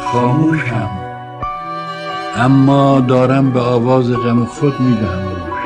خاموشم، اما دارم به آواز غم خود میدهم گوش.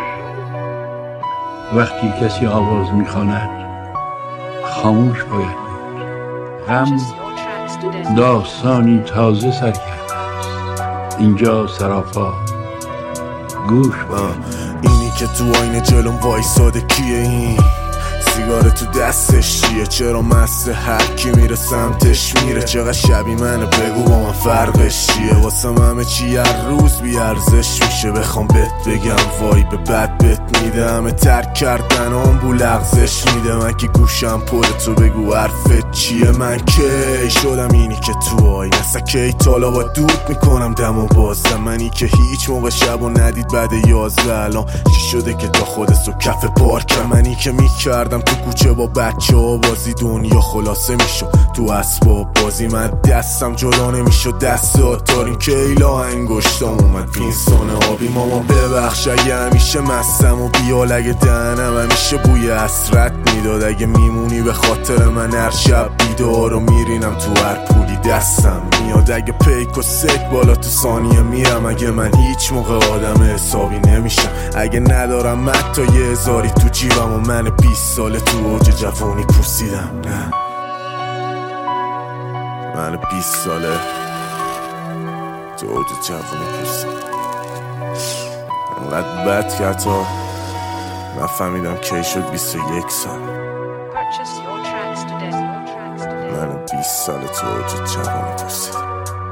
وقتی کسی آواز میخواند خاموش باید بود. غم داستانی تازه سر کرده است اینجا سراپا، گوش باید. اینی که تو آینه جلوم وایساده کیه؟ این سیگار تو دستش چیه؟ چرا مست هر کی میره سمتش میره؟ چقدر شبیه منه بگو با من فرقش چیه؟ واسم همه چی هر روز بی ارزش میشه. بخوام بهت بگم وای به بد بهت میده، همه ترک کردن بو لغزش میده. من که گوشم پر تو بگو حرفت چیه؟ من کی شدم اینی که تو آینه کی تالا با دود میکنم دمو بازم؟ منی که هیچ موقع شبو ندید بعد 11 الان چی شده که تا خودت و کف پارکم؟ منی که میکردم تو کوچه با بچه ها بازی دنیا خلاصه میشد تو اسباب بازی، من دستم جدا نمیشد دست آتارین که ایلا انگشتم اومد پینسان آبی. ماما ببخش اگه همیشه مستم و بیال، اگه دهنم همیشه بوی حسرت میداد، اگه میمونی به خاطر من هر شب بیدار و میرینم تو هر پولی دستم میاد، اگه پیک و سک بالا تو ثانیه میرم، اگه من هیچ موقع آدم حسابی نمیشم، اگه ندارم حتی 1000 تو جیبم و من 20 ساله تو اوج جوانی پوسیدم. نه من 20 ساله تو اوج جوانی پوسیدم. انقدر بد که حتی نفهمیدم کی شد 21 سال. من 20 ساله تو اوج جوانی پوسیدم.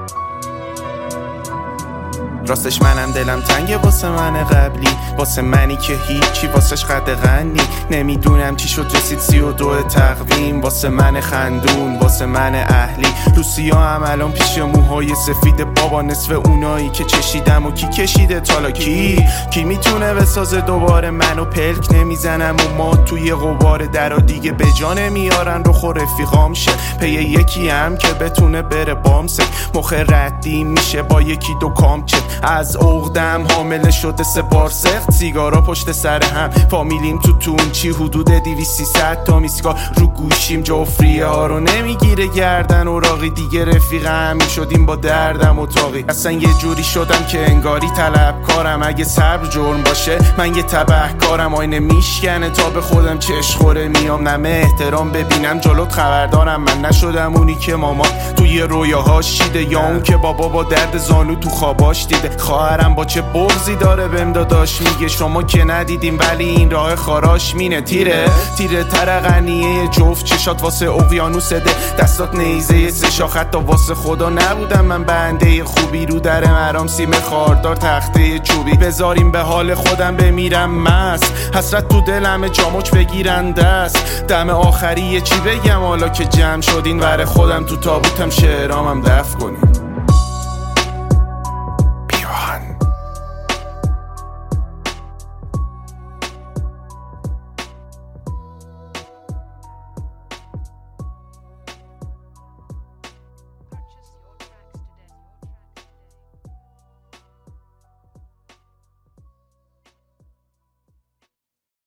راستش منم دلم تنگه واسه من قبلی، واسه منی که هیچی واسش قد غنی. نمیدونم چی شد رسید 32 تقویم، واسه من خندون واسه من اهلی. روسیا هم الان پیش موهای سفید بابا، نصف اونایی که چشیدم و کی کشیده تالا کی میتونه بسازه دوباره؟ منو پلک نمیزنم و ما توی غبار درا دیگه به جا نمیارن رو خور رفیقام شه. پی یکی هم که بتونه بره بامسه، مخ ردی میشه با یکی دو کامچه. از عقدم حامله شده 3 بار سخت، سیگارا پشت سر هم، فامیلیم تو تونچی حدود 200-300 تا میسکار رو گوشیم. جفریه ها رو نمیگیره گردن اوراقی، دیگه رفیق همین شدیم با دردم اتاقی. اصلا یه جوری شدم که انگاری طلبکارم، اگه صبر جرم باشه من یه تبهکارم. آینه میشکنه تا به خودم چشخوره میام، نمه احترام ببینم جلوت خبردارم. من نشدم اونی که ماما توی رویاهاش چیده، یا اون که بابا با درد زانو تو خواباش دیده. خواهرم با چه بغضی داره بهم داداش میگه شما که ندیدیم ولی این راه خاراش مینه. تیره ترقنیه جفت چشات واسه اقیانوس ده، دستات نیزه 3 شاخ حتی واسه خدا نبودم من بنده خوبی. رو در مرام سیم خاردار تخته چوبی، بذاریم به حال خودم بمیرم مست. حسرت تو دلم جاموچ بگیرن دست، دم آخری چی بگم حالا که جمع شدین ور خودم تو تابوتم شعرامم دفع کنیم.